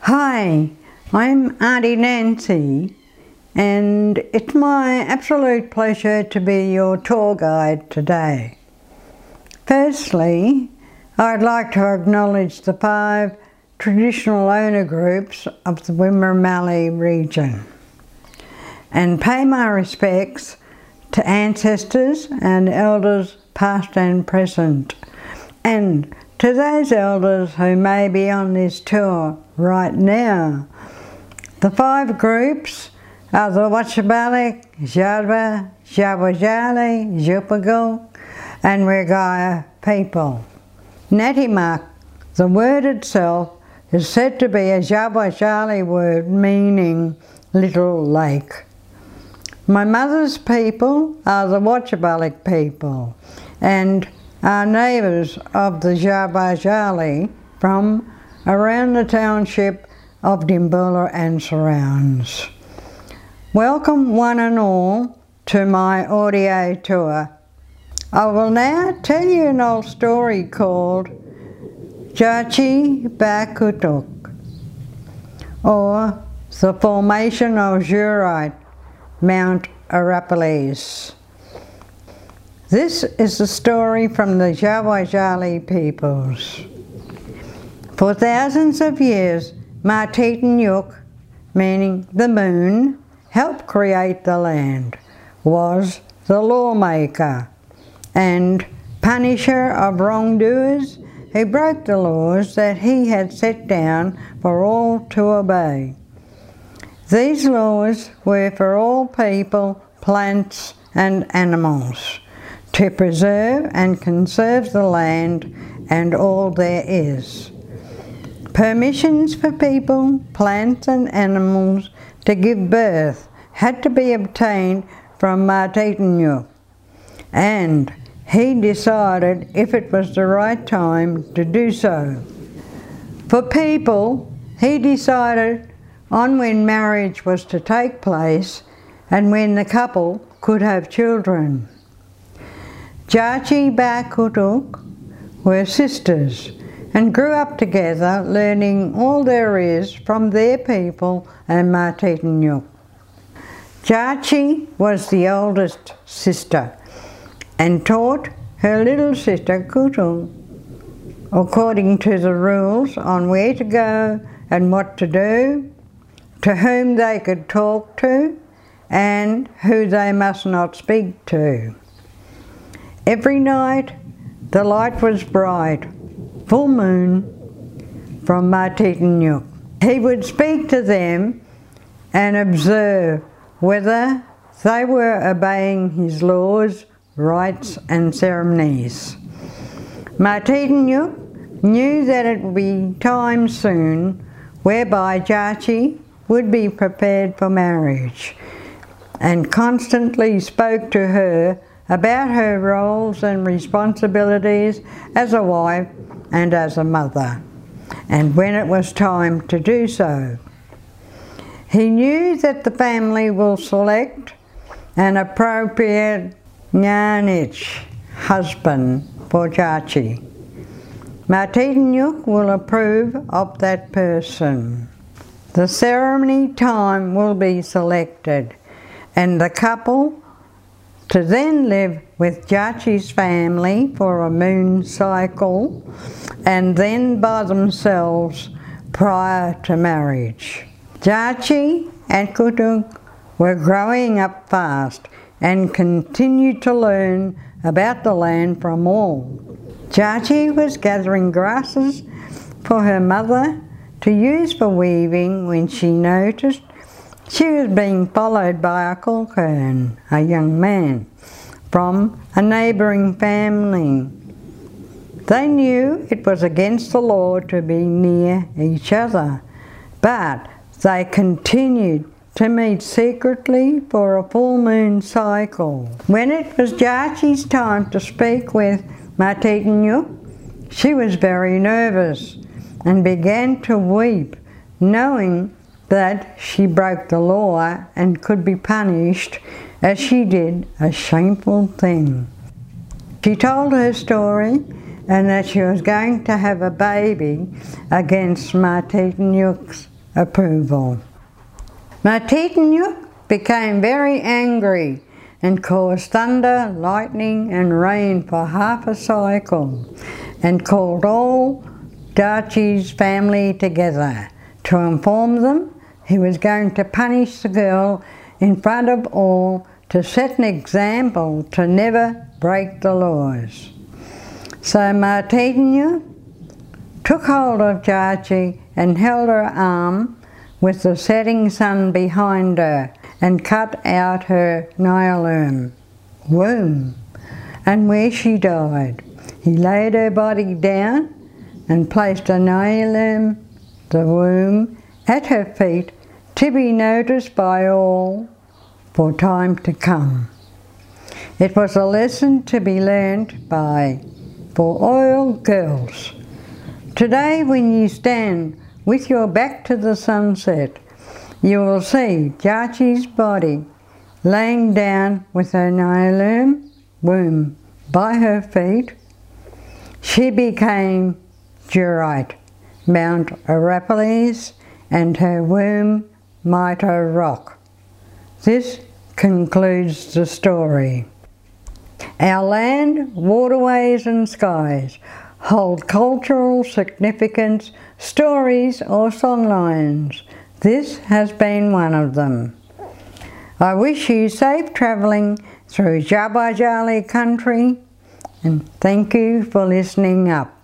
Hi, I'm Auntie Nancy, and it's my absolute pleasure to be your tour guide today. Firstly, I'd like to acknowledge the 5 traditional owner groups of the Wimmera Mallee region and pay my respects to ancestors and elders past and present, and to those elders who may be on this tour right now. The 5 groups are the Watchabalik, Jadwa, Jawajali, Jupagal and Regaya people. Natimak, the word itself, is said to be a Jawajali word meaning little lake. My mother's people are the Watchabalik people and are neighbours of the Jawajali from around the township of Dimboola and surrounds. Welcome one and all to my audio tour. I will now tell you an old story called Jachi Bakutuk, or the formation of Jurite, Mount Arapiles. This is the story from the Jawajali peoples. For thousands of years, Martitanyuk, meaning the moon, helped create the land, was the lawmaker and punisher of wrongdoers who broke the laws that he had set down for all to obey. These laws were for all people, plants and animals, to preserve and conserve the land and all there is. Permissions for people, plants and animals to give birth had to be obtained from Martitanyuk, and he decided if it was the right time to do so. For people, he decided on when marriage was to take place and when the couple could have children. Jachi Bakutuk were sisters and grew up together, learning all there is from their people and Martitanyuk. Jachi was the oldest sister and taught her little sister Kutu according to the rules on where to go and what to do, to whom they could talk to and who they must not speak to. Every night the light was bright, full moon, from Martitanyuk. He would speak to them and observe whether they were obeying his laws, rites and ceremonies. Martitanyuk knew that it would be time soon whereby Jachi would be prepared for marriage, and constantly spoke to her about her roles and responsibilities as a wife and as a mother, and when it was time to do so. He knew that the family will select an appropriate Nyanich husband for Jachi. Martitanyuk will approve of that person. The ceremony time will be selected, and the couple to then live with Jachi's family for a moon cycle and then by themselves prior to marriage. Jachi and Kutuk were growing up fast and continued to learn about the land from all. Jachi was gathering grasses for her mother to use for weaving when she noticed she was being followed by a Kulkern, a young man, from a neighbouring family. They knew it was against the law to be near each other, but they continued to meet secretly for a full moon cycle. When it was Jachi's time to speak with Martitanyuk, she was very nervous and began to weep, knowing that she broke the law and could be punished as she did a shameful thing. She told her story and that she was going to have a baby against Martitanyuk's approval. Matitinyu became very angry and caused thunder, lightning and rain for half a cycle, and called all Darchie's family together to inform them he was going to punish the girl in front of all to set an example to never break the laws. So Matitinyu took hold of Darchie and held her arm with the setting sun behind her and cut out her Nyalurm womb, and where she died. He laid her body down and placed a Nyalurm, the womb, at her feet to be noticed by all for time to come. It was a lesson to be learnt for all girls. Today when you stand with your back to the sunset, you will see Darchie's body laying down with her Nyalurm womb by her feet. She became Jurite, Mount Arapiles, and her womb Mitre Rock. This concludes the story. Our land, waterways and skies hold cultural significance, stories or songlines. This has been one of them. I wish you safe travelling through Jabba Jali country, and thank you for listening up.